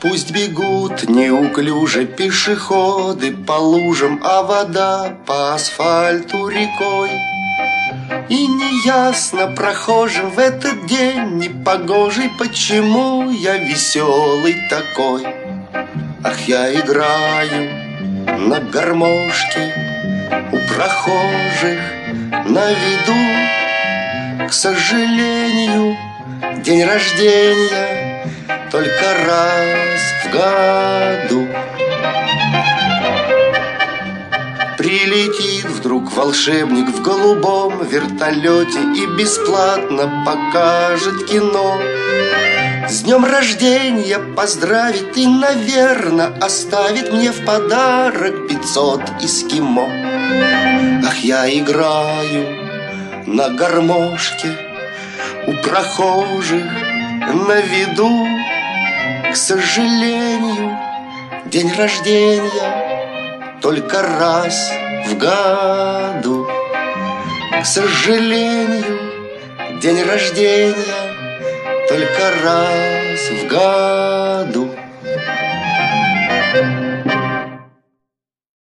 Пусть бегут неуклюже пешеходы по лужам, а вода по асфальту рекой. И неясно прохожим в этот день непогожий, почему я веселый такой. Ах, я играю на гармошке у прохожих на виду. К сожалению, день рождения только раз в году. Прилетит вдруг волшебник в голубом вертолете и бесплатно покажет кино. С днем рождения поздравит и, наверно, оставит мне в подарок 500 эскимо. Ах, я играю на гармошке у прохожих на виду. К сожалению, день рождения только раз в году. К сожалению, день рождения только раз в году.